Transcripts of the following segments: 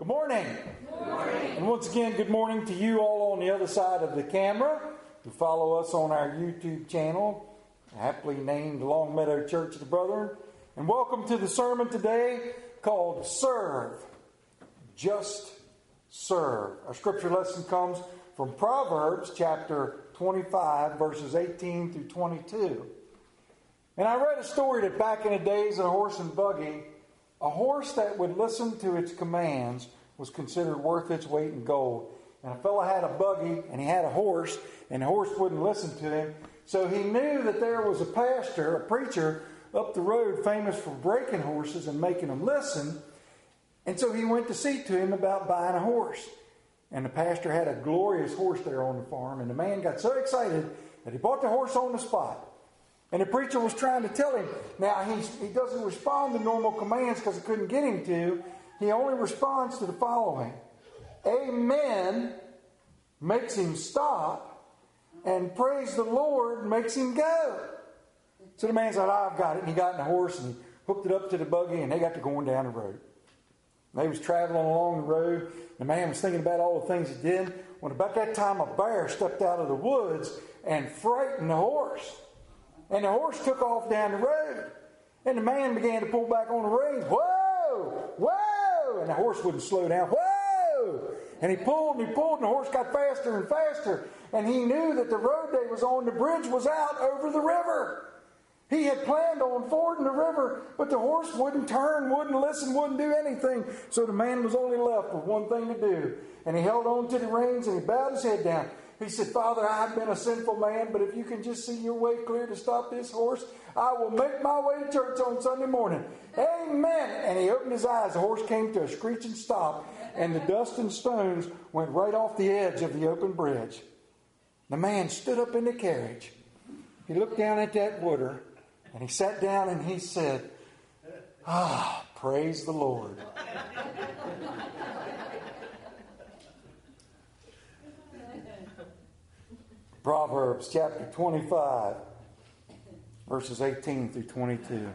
morning. Good morning. And once again, good morning to you all on the other side of the camera who follow us on our YouTube channel, aptly named Longmeadow Church of the Brethren. And welcome to the sermon today called Serve. Just serve. Our scripture lesson comes from Proverbs chapter 25, verses 18 through 22. And I read a story that back in the days of a horse and buggy, a horse that would listen to its commands was considered worth its weight in gold. And a fellow had a buggy and he had a horse, and the horse wouldn't listen to him. So he knew that there was a pastor, a preacher up the road famous for breaking horses and making them listen. And so he went to see to him about buying a horse. And the pastor had a glorious horse there on the farm. And the man got so excited that he bought the horse on the spot. And the preacher was trying to tell him, now he doesn't respond to normal commands because he couldn't get him to. He only responds to the following. Amen makes him stop, and praise the Lord makes him go. So the man said, I've got it. And he got in the horse and he hooked it up to the buggy, and they got to going down the road. And they was traveling along the road. The man was thinking about all the things he did. When about that time, a bear stepped out of the woods and frightened the horse. And the horse took off down the road. And the man began to pull back on the reins. Whoa! Whoa! And the horse wouldn't slow down. Whoa! And he pulled and he pulled, and the horse got faster and faster. And he knew that the road they was on, the bridge was out over the river. He had planned on fording the river, but the horse wouldn't turn, wouldn't listen, wouldn't do anything. So the man was only left with one thing to do. And he held on to the reins and he bowed his head down. He said, Father, I've been a sinful man, but if you can just see your way clear to stop this horse, I will make my way to church on Sunday morning. Amen. And he opened his eyes. The horse came to a screeching stop, and the dust and stones went right off the edge of the open bridge. The man stood up in the carriage. He looked down at that water, and he sat down and he said, praise the Lord. Proverbs chapter 25, verses 18 through 22.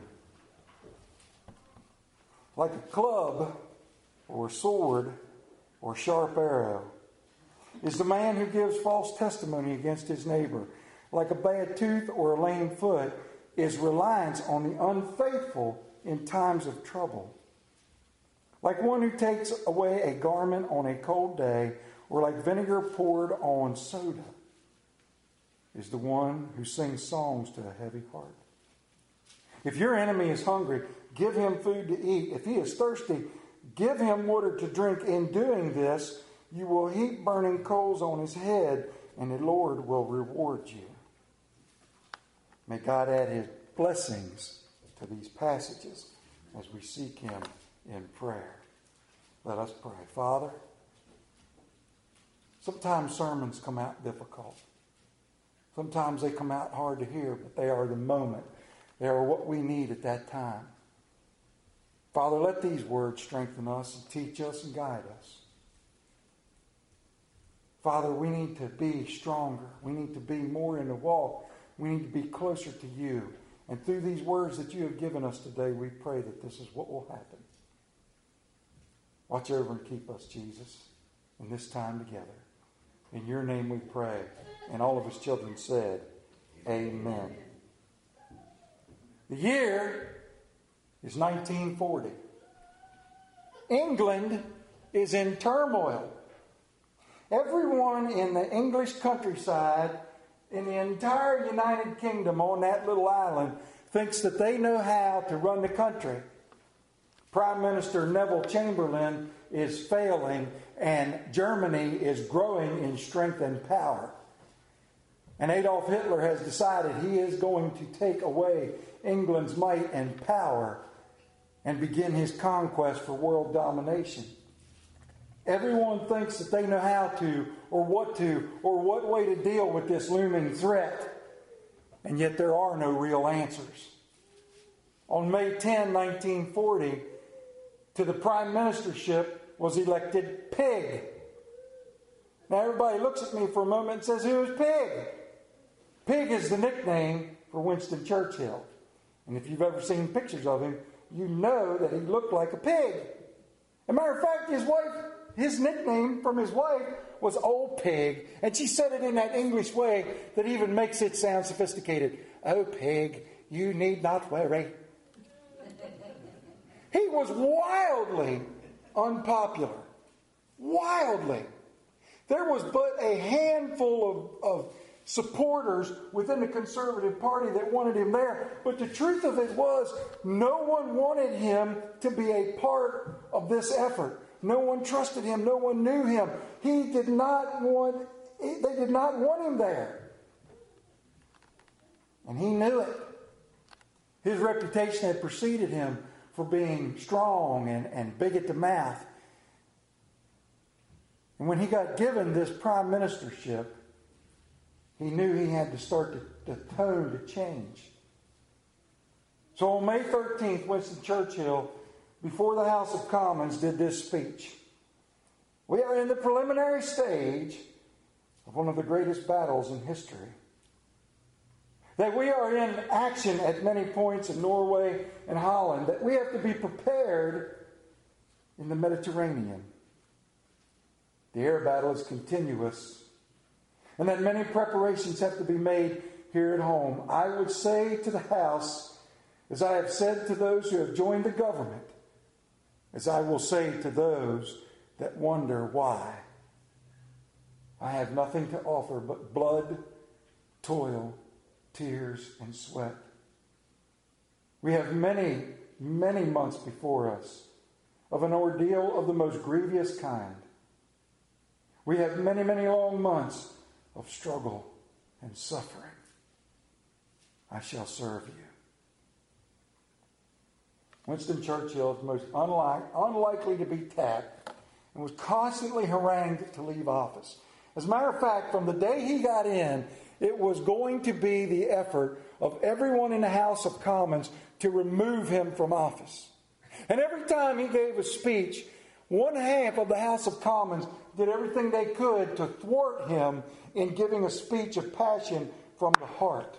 Like a club or a sword or sharp arrow is the man who gives false testimony against his neighbor. Like a bad tooth or a lame foot is reliance on the unfaithful in times of trouble. Like one who takes away a garment on a cold day, or like vinegar poured on soda, is the one who sings songs to a heavy heart. If your enemy is hungry, give him food to eat. If he is thirsty, give him water to drink. In doing this, you will heap burning coals on his head, and the Lord will reward you. May God add his blessings to these passages as we seek him in prayer. Let us pray. Father, sometimes sermons come out difficult. Sometimes they come out hard to hear, but they are the moment. They are what we need at that time. Father, let these words strengthen us and teach us and guide us. Father, we need to be stronger. We need to be more in the walk. We need to be closer to you. And through these words that you have given us today, we pray that this is what will happen. Watch over and keep us, Jesus, in this time together. In your name we pray. And all of his children said, Amen. The year is 1940. England is in turmoil. Everyone in the English countryside, in the entire United Kingdom on that little island, thinks that they know how to run the country. Prime Minister Neville Chamberlain is failing, and Germany is growing in strength and power. And Adolf Hitler has decided he is going to take away England's might and power and begin his conquest for world domination. Everyone thinks that they know how to, or what way to deal with this looming threat. And yet there are no real answers. On May 10, 1940, to the prime ministership was elected Pig. Now everybody looks at me for a moment and says, who is Pig? Pig is the nickname for Winston Churchill. And if you've ever seen pictures of him, you know that he looked like a pig. As a matter of fact, his nickname from his wife was Old Pig. And she said it in that English way that even makes it sound sophisticated. Oh, Pig, you need not worry. He was wildly unpopular. Wildly. There was but a handful of supporters within the Conservative Party that wanted him there. But the truth of it was, no one wanted him to be a part of this effort. No one trusted him. No one knew him. They did not want him there. And he knew it. His reputation had preceded him for being strong and big at the math. And when he got given this prime ministership, he knew he had to start the tone to change. So on May 13th, Winston Churchill, before the House of Commons, did this speech. We are in the preliminary stage of one of the greatest battles in history. That we are in action at many points in Norway and Holland. That we have to be prepared in the Mediterranean. The air battle is continuous. And that many preparations have to be made here at home. I would say to the House, as I have said to those who have joined the government, as I will say to those that wonder why, I have nothing to offer but blood, toil, tears, and sweat. We have many, many months before us of an ordeal of the most grievous kind. We have many, many long months of struggle and suffering. I shall serve you. Winston Churchill is most unlikely to be tapped and was constantly harangued to leave office. As a matter of fact, from the day he got in, it was going to be the effort of everyone in the House of Commons to remove him from office. And every time he gave a speech, one half of the House of Commons did everything they could to thwart him in giving a speech of passion from the heart.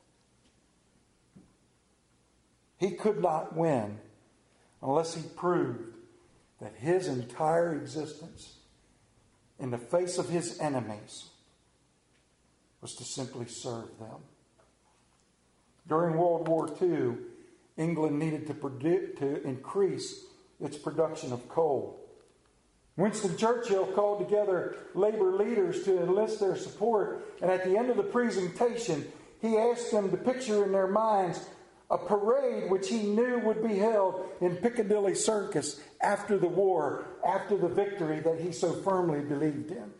He could not win unless he proved that his entire existence in the face of his enemies was to simply serve them. During World War II, England needed to increase its production of coal. Winston Churchill called together labor leaders to enlist their support, and at the end of the presentation, he asked them to picture in their minds a parade which he knew would be held in Piccadilly Circus after the war, after the victory that he so firmly believed in.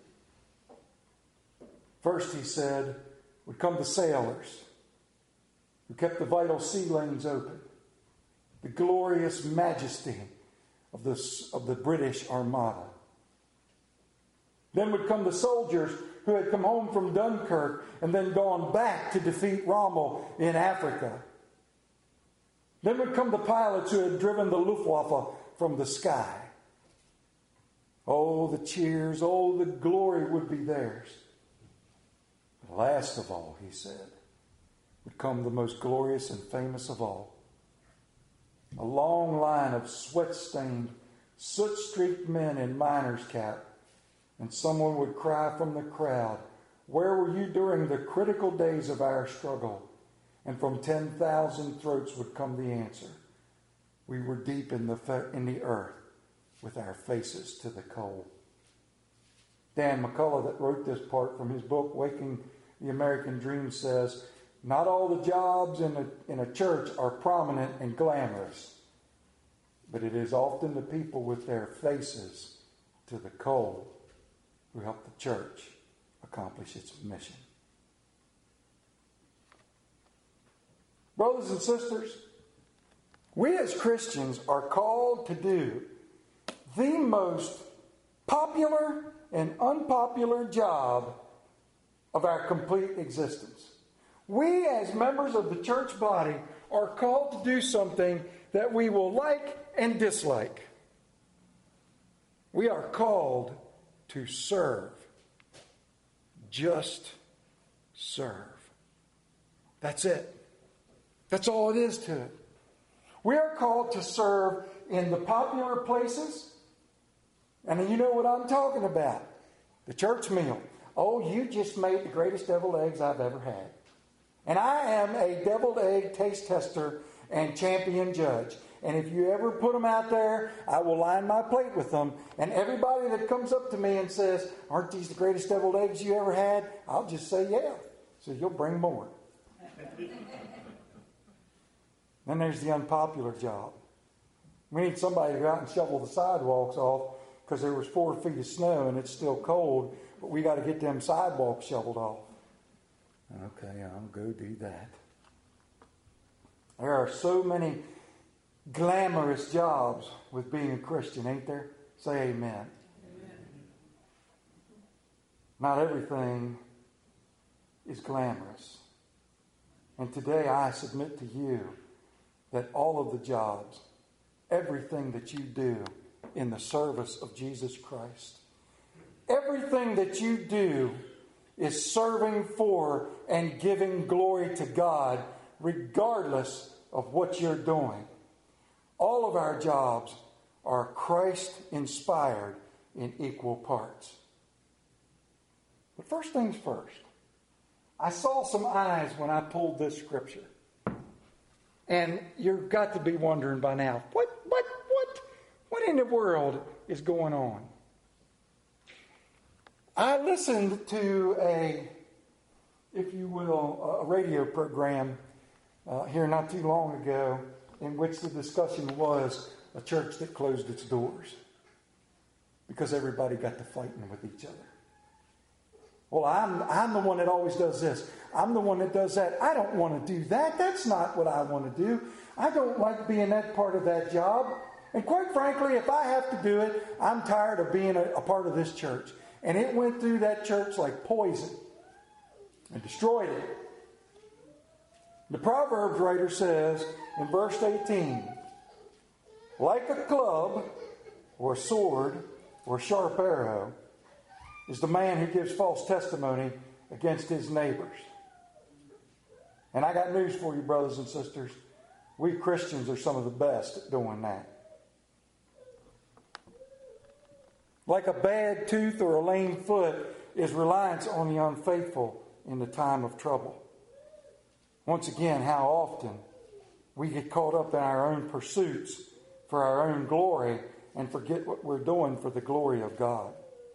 First, he said, would come the sailors who kept the vital sea lanes open, the glorious majesty of the British Armada. Then would come the soldiers who had come home from Dunkirk and then gone back to defeat Rommel in Africa. Then would come the pilots who had driven the Luftwaffe from the sky. Oh, the cheers, oh, the glory would be theirs. But last of all, he said, would come the most glorious and famous of all. A long line of sweat-stained, soot-streaked men in miner's cap, and someone would cry from the crowd, "Where were you during the critical days of our struggle?" And from 10,000 throats would come the answer, "We were deep in the earth with our faces to the coal." Dan McCullough, that wrote this part from his book, Waking the American Dream, says, "Not all the jobs in a church are prominent and glamorous, but it is often the people with their faces to the coal who help the church accomplish its mission." Brothers and sisters, we as Christians are called to do the most popular and unpopular job of our complete existence. We as members of the church body are called to do something that we will like and dislike. We are called to serve. Just serve. That's it. That's all it is to it. We are called to serve in the popular places And you know what I'm talking about. The church meal. Oh, you just made the greatest deviled eggs I've ever had. And I am a deviled egg taste tester and champion judge. And if you ever put them out there, I will line my plate with them. And everybody that comes up to me and says, aren't these the greatest deviled eggs you ever had? I'll just say, yeah. So you'll bring more. Then there's the unpopular job. We need somebody to go out and shovel the sidewalks off because there was 4 feet of snow and it's still cold. But we got to get them sidewalks shoveled off. Okay, I'll go do that. There are so many glamorous jobs with being a Christian, ain't there? Say amen. Amen. Not everything is glamorous. And today I submit to you that all of the jobs, everything that you do in the service of Jesus Christ, everything that you do is serving for and giving glory to God regardless of what you're doing. All of our jobs are Christ-inspired in equal parts. But first things first, I saw some eyes when I pulled this scripture. And you've got to be wondering by now, what in the world is going on? I listened to a radio program here not too long ago in which the discussion was a church that closed its doors because everybody got to fighting with each other. Well, I'm the one that always does this. I'm the one that does that. I don't want to do that. That's not what I want to do. I don't like being that part of that job. And quite frankly, if I have to do it, I'm tired of being a part of this church. And it went through that church like poison and destroyed it. The Proverbs writer says in verse 18, like a club or a sword or a sharp arrow is the man who gives false testimony against his neighbors. And I got news for you, brothers and sisters. We Christians are some of the best at doing that. Like a bad tooth or a lame foot is reliance on the unfaithful in the time of trouble. Once again, how often we get caught up in our own pursuits for our own glory and forget what we're doing for the glory of God.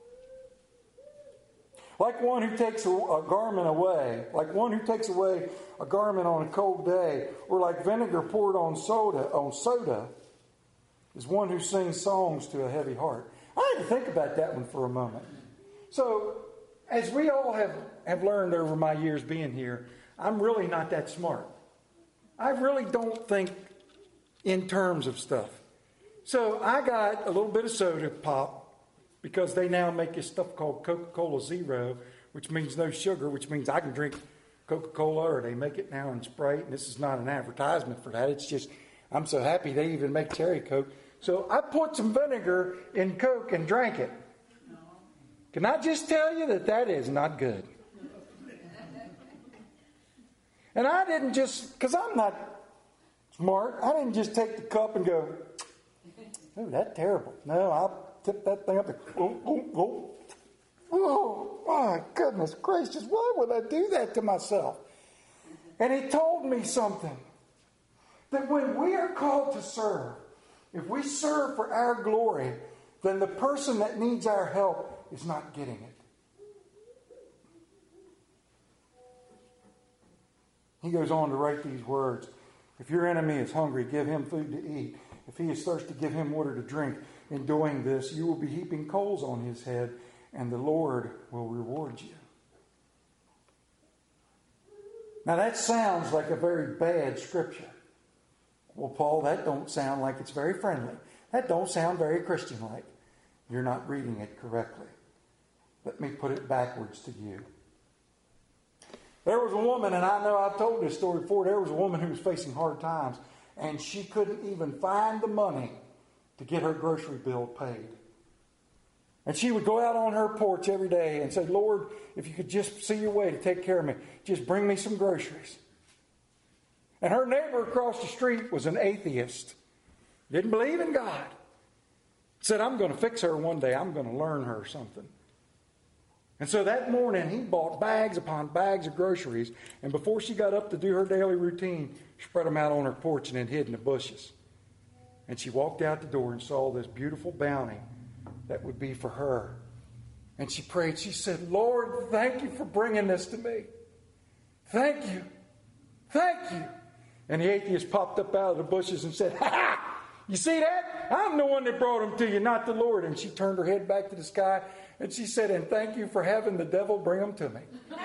Like one who takes a garment away, like one who takes away a garment on a cold day, or like vinegar poured on soda, is one who sings songs to a heavy heart. I had to think about that one for a moment. So, as we all have learned over my years being here, I'm really not that smart. I really don't think in terms of stuff. So I got a little bit of soda pop because they now make this stuff called Coca-Cola Zero, which means no sugar, which means I can drink Coca-Cola, or they make it now in Sprite. And this is not an advertisement for that. It's just, I'm so happy they even make cherry Coke. So I put some vinegar in Coke and drank it. Can I just tell you that is not good? And I didn't just, because I'm not smart, I didn't just take the cup and go, oh, that's terrible. No, I'll tip that thing up and oh, my goodness gracious, why would I do that to myself? And he told me something, that when we are called to serve, if we serve for our glory, then the person that needs our help is not getting it. He goes on to write these words. If your enemy is hungry, give him food to eat. If he is thirsty, give him water to drink. In doing this, you will be heaping coals on his head, and the Lord will reward you. Now that sounds like a very bad scripture. Well, Paul, that don't sound like it's very friendly. That don't sound very Christian-like. You're not reading it correctly. Let me put it backwards to you. There was a woman, and I know I've told this story before, there was a woman who was facing hard times, and she couldn't even find the money to get her grocery bill paid. And she would go out on her porch every day and say, Lord, if you could just see your way to take care of me, just bring me some groceries. And her neighbor across the street was an atheist. Didn't believe in God. Said, I'm going to fix her one day. I'm going to learn her something. And so that morning, he bought bags upon bags of groceries. And before she got up to do her daily routine, spread them out on her porch and then hid in the bushes. And she walked out the door and saw this beautiful bounty that would be for her. And she prayed. She said, Lord, thank you for bringing this to me. Thank you. Thank you. And the atheist popped up out of the bushes and said, ha ha! You see that? I'm the one that brought them to you, not the Lord. And she turned her head back to the sky and she said, and thank you for having the devil bring them to me.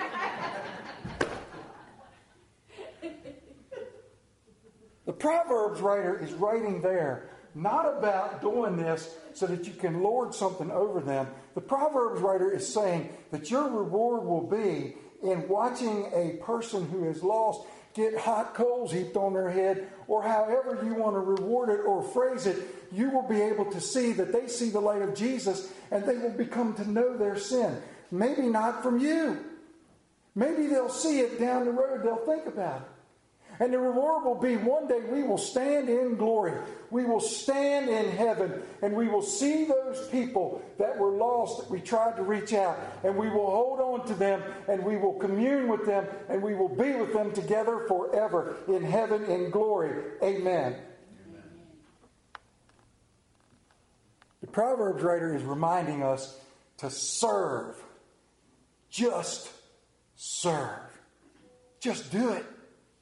The Proverbs writer is writing there not about doing this so that you can lord something over them. The Proverbs writer is saying that your reward will be in watching a person who is lost get hot coals heaped on their head, or however you want to reward it or phrase it. You will be able to see that they see the light of Jesus and they will become to know their sin. Maybe not from you. Maybe they'll see it down the road. They'll think about it. And the reward will be one day we will stand in glory. We will stand in heaven and we will see those people that were lost that we tried to reach out. And we will hold on to them and we will commune with them and we will be with them together forever in heaven in glory. Amen. The Proverbs writer is reminding us to serve. Just serve. Just do it.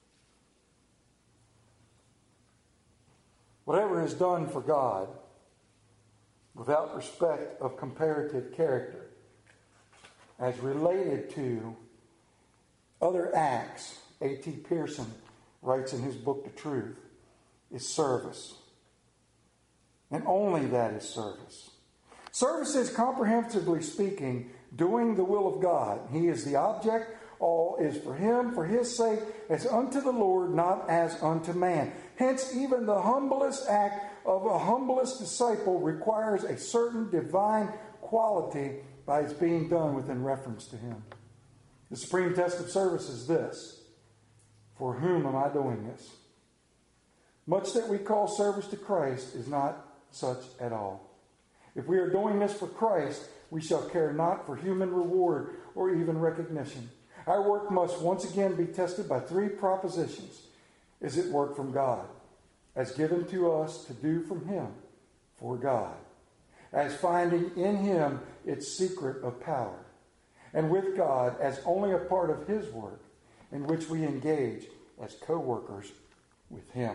Whatever is done for God, without respect of comparative character, as related to other acts, A.T. Pierson writes in his book, The Truth, is service. And only that is service. Service is, comprehensively speaking, doing the will of God. He is the object. All is for Him, for His sake, as unto the Lord, not as unto man. Hence, even the humblest act of a humblest disciple requires a certain divine quality by its being done within reference to Him. The supreme test of service is this: for whom am I doing this? Much that we call service to Christ is not such at all. If we are doing this for Christ, we shall care not for human reward or even recognition. Our work must once again be tested by three propositions. Is it work from God, as given to us to do from Him, for God, as finding in Him its secret of power, and with God as only a part of His work, in which we engage as co-workers with Him.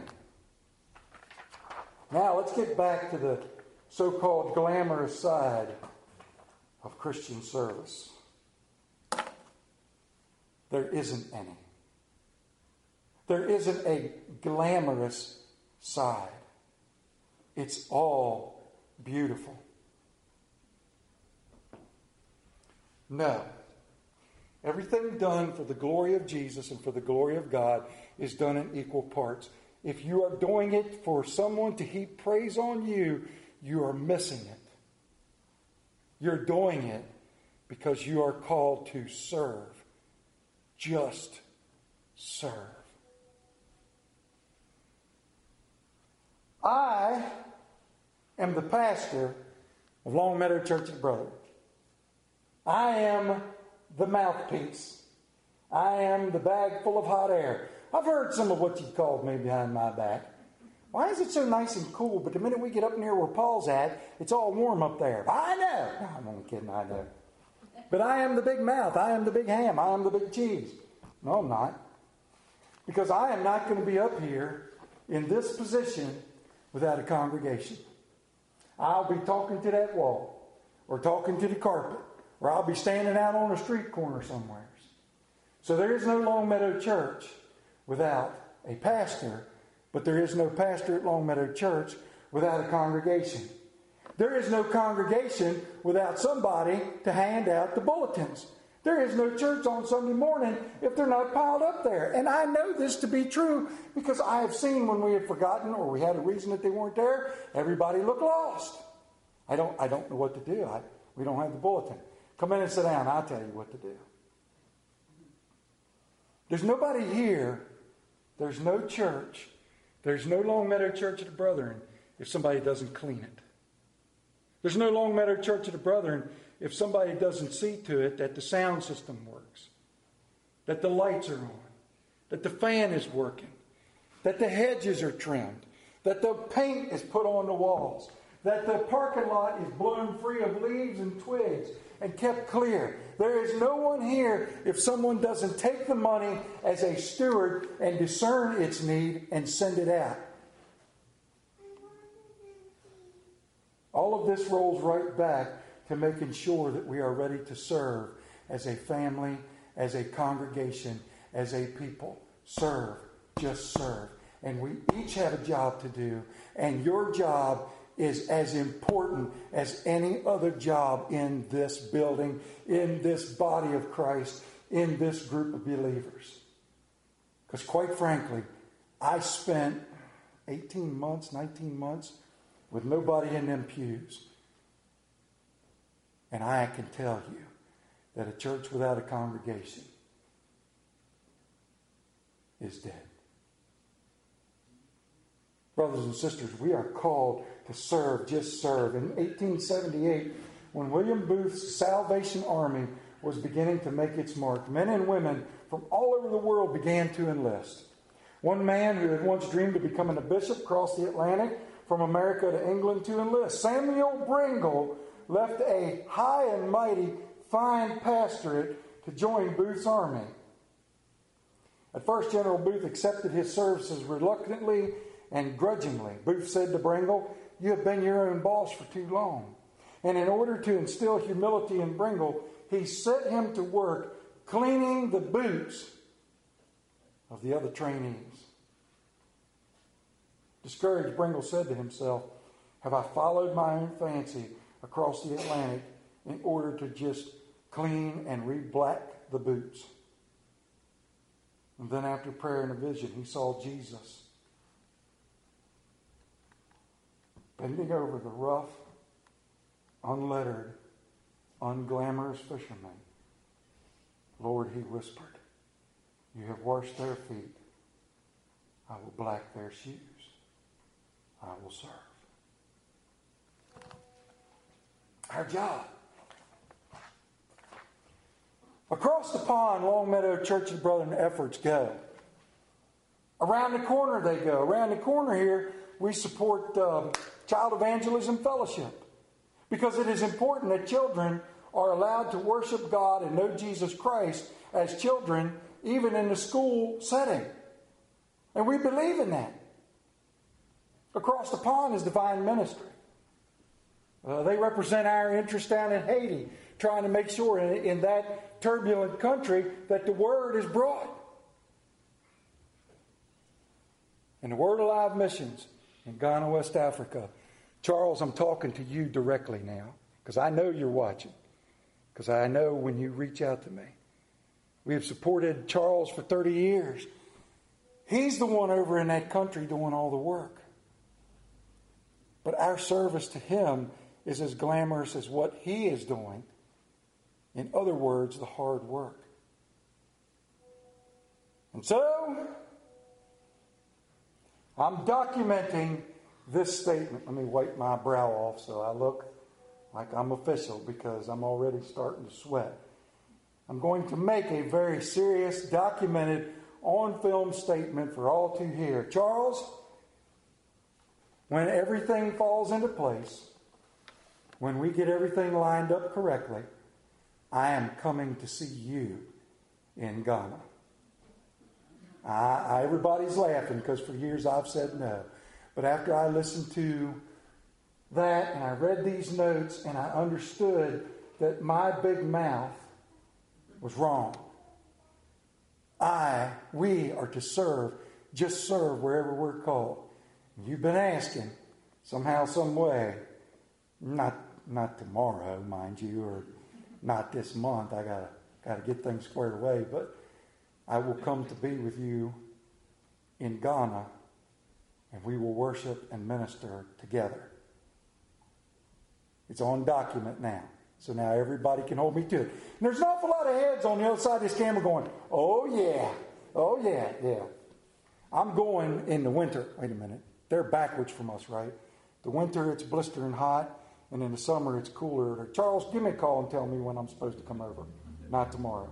Now let's get back to the so-called glamorous side of Christian service. There isn't any. There isn't a glamorous side. It's all beautiful. No. Everything done for the glory of Jesus and for the glory of God is done in equal parts. If you are doing it for someone to heap praise on you, you are missing it. You're doing it because you are called to serve. Just serve. I am the pastor of Long Meadow Church of the Brethren. I am the mouthpiece. I am the bag full of hot air. I've heard some of what you've called me behind my back. Why is it so nice and cool, but the minute we get up near where Paul's at, it's all warm up there? I know. No, I'm only kidding, I know. But I am the big mouth. I am the big ham. I am the big cheese. No, I'm not. Because I am not going to be up here in this position without a congregation. I'll be talking to that wall, or talking to the carpet, or I'll be standing out on a street corner somewhere. So there is no Long Meadow Church without a pastor, but there is no pastor at Long Meadow Church without a congregation. There is no congregation without somebody to hand out the bulletins. There is no church on Sunday morning if they're not piled up there. And I know this to be true because I have seen when we had forgotten or we had a reason that they weren't there, everybody looked lost. I don't know what to do. We don't have the bulletin. Come in and sit down. I'll tell you what to do. There's nobody here. There's no church. There's no Long Meadow Church of the Brethren if somebody doesn't clean it. There's no Long Meadow Church of the Brethren if somebody doesn't see to it that the sound system works, that the lights are on, that the fan is working, that the hedges are trimmed, that the paint is put on the walls, that the parking lot is blown free of leaves and twigs and kept clear. There is no one here if someone doesn't take the money as a steward and discern its need and send it out. All of this rolls right back to making sure that we are ready to serve as a family, as a congregation, as a people. Serve, just serve. And we each have a job to do, and your job is as important as any other job in this building, in this body of Christ, in this group of believers. Because quite frankly, I spent 18 months, 19 months with nobody in them pews. And I can tell you that a church without a congregation is dead. Brothers and sisters, we are called to serve, just serve. In 1878, when William Booth's Salvation Army was beginning to make its mark, men and women from all over the world began to enlist. One man who had once dreamed of becoming a bishop crossed the Atlantic from America to England to enlist. Samuel Bringle left a high and mighty, fine pastorate to join Booth's army. At first, General Booth accepted his services reluctantly and grudgingly. Booth said to Bringle, "You have been your own boss for too long." And in order to instill humility in Bringle, he set him to work cleaning the boots of the other trainees. Discouraged, Bringle said to himself, "Have I followed my own fancy across the Atlantic in order to just clean and re-black the boots?" And then after prayer and a vision, he saw Jesus bending over the rough, unlettered, unglamorous fishermen. "Lord," he whispered, "you have washed their feet. I will black their shoes. I will serve." Our job. Across the pond, Long Meadow Church of the Brethren efforts go. Around the corner they go. Around the corner here, we support Child Evangelism Fellowship, because it is important that children are allowed to worship God and know Jesus Christ as children, even in the school setting. And we believe in that. Across the pond is Divine Ministry. They represent our interest down in Haiti, trying to make sure in that turbulent country that the Word is brought. And the Word Alive Missions in Ghana, West Africa. Charles, I'm talking to you directly now, because I know you're watching, because I know when you reach out to me. We have supported Charles for 30 years. He's the one over in that country doing all the work. But our service to him is as glamorous as what he is doing. In other words, the hard work. And so, I'm documenting this statement. Let me wipe my brow off so I look like I'm official, because I'm already starting to sweat. I'm going to make a very serious, documented, on-film statement for all to hear. Charles, when everything falls into place, when we get everything lined up correctly, I am coming to see you in Ghana. Everybody's laughing because for years I've said no. But after I listened to that and I read these notes and I understood that my big mouth was wrong. We are to serve, just serve wherever we're called. You've been asking, somehow, some way, not tomorrow, mind you, or not this month. I gotta get things squared away, but I will come to be with you in Ghana, and we will worship and minister together. It's on document now. So now everybody can hold me to it. And there's an awful lot of heads on the other side of this camera going, oh yeah. I'm going in the winter. Wait a minute. They're backwards from us, right? The winter, it's blistering hot. And in the summer, it's cooler. Or, Charles, give me a call and tell me when I'm supposed to come over. Not tomorrow.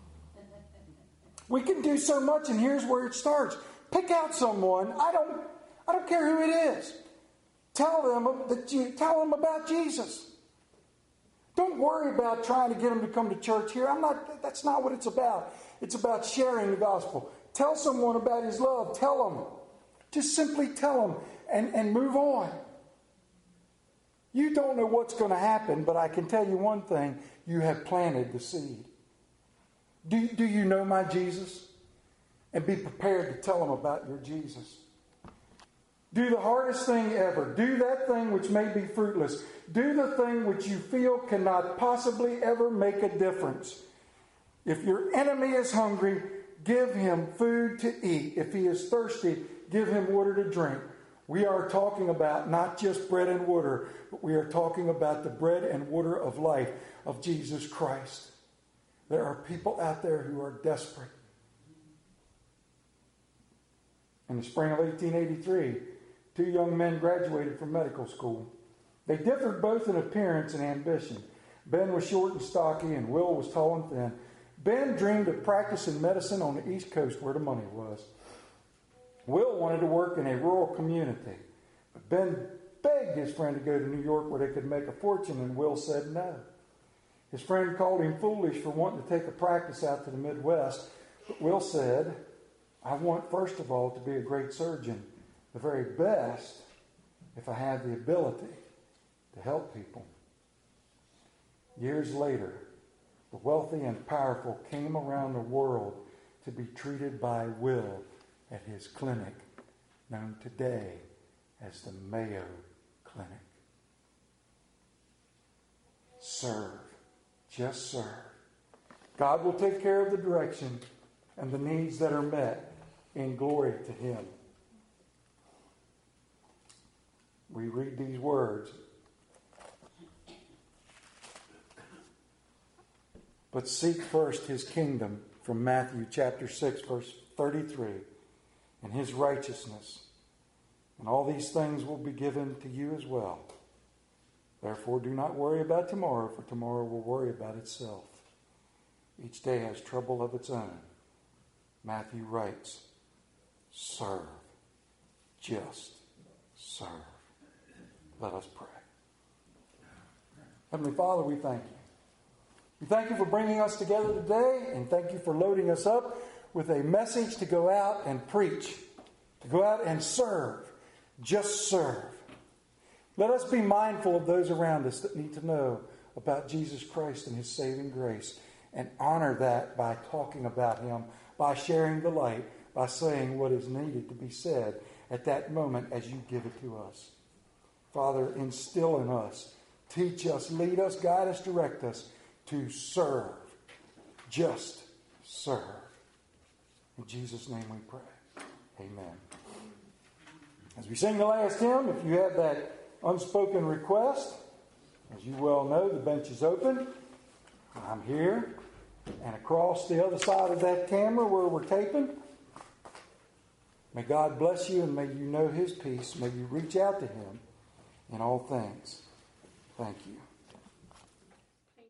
We can do so much, and here's where it starts. Pick out someone. I don't care who it is. Tell them about Jesus. Don't worry about trying to get them to come to church here. That's not what it's about. It's about sharing the gospel. Tell someone about His love. Tell them. Just simply tell them and move on. You don't know what's going to happen, but I can tell you one thing. You have planted the seed. Do you know my Jesus? And be prepared to tell them about your Jesus. Do the hardest thing ever. Do that thing which may be fruitless. Do the thing which you feel cannot possibly ever make a difference. If your enemy is hungry, give him food to eat. If he is thirsty, give him water to drink. We are talking about not just bread and water, but we are talking about the bread and water of life of Jesus Christ. There are people out there who are desperate. In the spring of 1883, 2 young men graduated from medical school. They differed both in appearance and ambition. Ben was short and stocky, and Will was tall and thin. Ben dreamed of practicing medicine on the East Coast where the money was. Will wanted to work in a rural community, but Ben begged his friend to go to New York where they could make a fortune, and Will said no. His friend called him foolish for wanting to take a practice out to the Midwest, but Will said, I want, first of all, to be a great surgeon, the very best, if I have the ability to help people. Years later, the wealthy and powerful came around the world to be treated by Will at his clinic, known today as the Mayo Clinic. Serve. Just serve. God will take care of the direction and the needs that are met in glory to Him. We read these words. But seek first His kingdom, from Matthew chapter 6, verse 33, and His righteousness, and all these things will be given to you as well. Therefore, do not worry about tomorrow, for tomorrow will worry about itself. Each day has trouble of its own. Matthew writes, serve. Just serve. Let us pray. Heavenly Father, we thank you. We thank you for bringing us together today, and thank you for loading us up with a message to go out and preach, to go out and serve. Just serve. Let us be mindful of those around us that need to know about Jesus Christ and His saving grace, and honor that by talking about Him, by sharing the light, by saying what is needed to be said at that moment as you give it to us. Father, instill in us, teach us, lead us, guide us, direct us to serve. Just serve. In Jesus' name we pray. Amen. As we sing the last hymn, if you have that unspoken request, as you well know, the bench is open. I'm here. And across the other side of that camera where we're taping, may God bless you, and may you know His peace. May you reach out to Him in all things. Thank you.